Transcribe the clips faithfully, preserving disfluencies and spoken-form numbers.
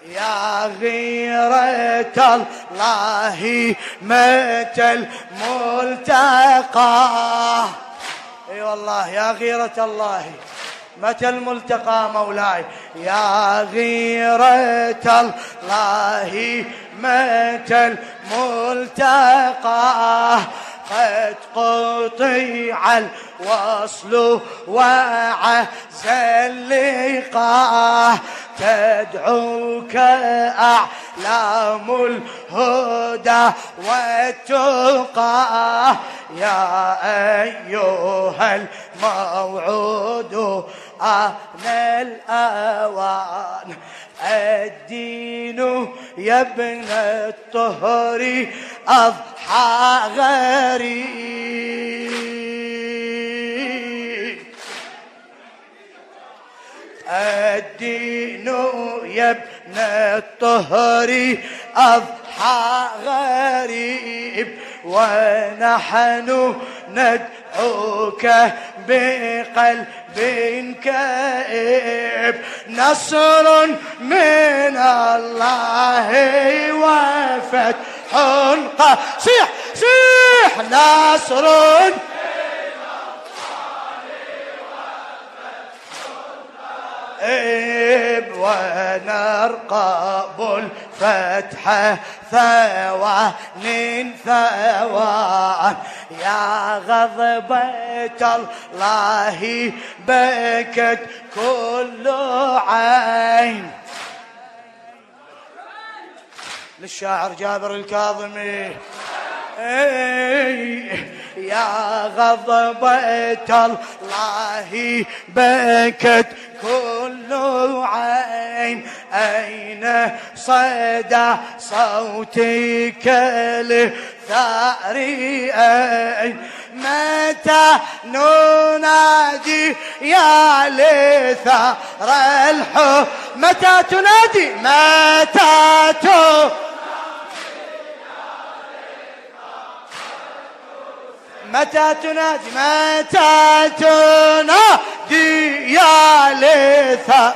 يا غيرة الله متى الملتقى. اي والله يا غيرة الله متى الملتقى مولاي. يا غيرة الله متى الملتقى. قد قطع الوصل وعز اللقاء. تدعوك أعلام الهدى والتقى. يا أيها الموعود آن الأوان. الدين يا ابن الطهر أضحى غريب. الدين يا ابن الطهر أضحى غريب. ونحن ندعوك بقلب كئيب. نصر من الله وفتح قريب. صيح صيح نصر من الله ونرقب الفتح ثوان ثوان. يا غضبة الله بكت كل عين. للشاعر جابر الكاظمي. يا غضبة الله بكت كل عين. أين صدى صوتك للثأر أين. متى ننادي يا لثأر الحب. متى تنادي متى تنادي متى تنادي متى تنادي يا لثأر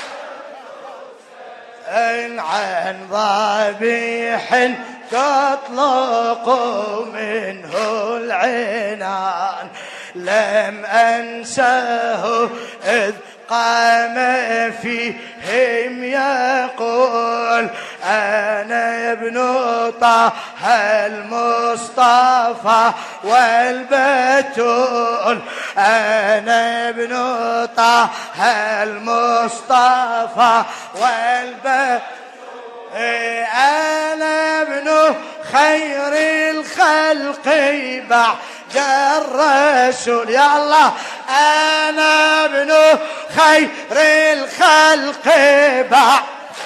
عن ضبيح تطلق منه العنان. لم أنسه إذ قام فيهم يقول أنا ابن طه المصطفى والبتول. أنا ابن طه المصطفى والبتول. أنا ابن خير الخلق بعد الرسول. يا الله أنا ابن خير الخلق بعد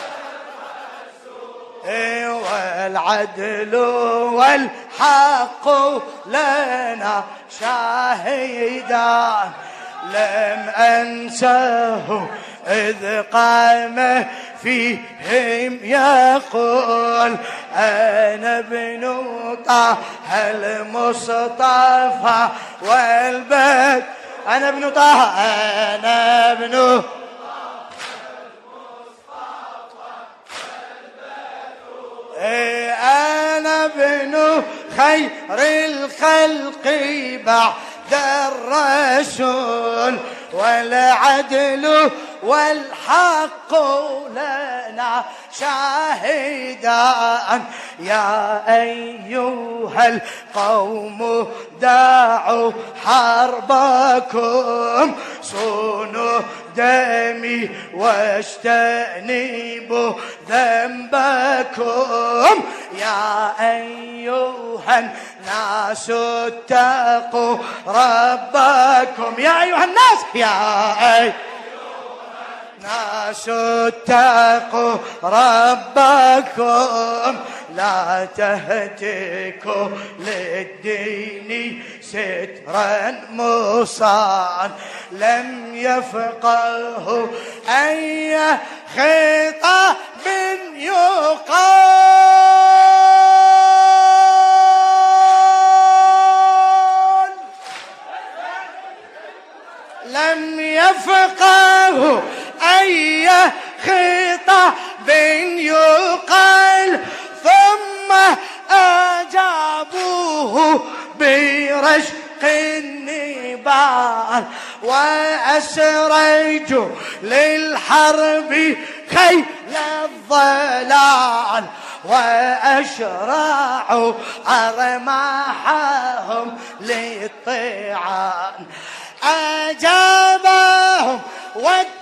والعدل والحق لنا شاهدان. لم أنسه إذ قام فيهم يقول أنا ابن طه المصطفى والبت. أنا ابن طه أنا ابن أنا ابن خير الخلق بعد الرسول. والعدل والحق لنا شاهدان. يا أيها القوم دعوا حربكم. صونوا دمي واجتنبوا ذنبكم. يا أيها الناس اتقوا ربكم. يا أيها الناس يا أيها الناس اتقوا ربكم. لا تهتكوا للدين سترا مصان. لم يفقهوا أي خطاب يقال. لم يفقهوا أي خطاب الجبال وأسرجوا للحرب خيل الضلال وأشرعوا أرماحهم للطعان أجابهم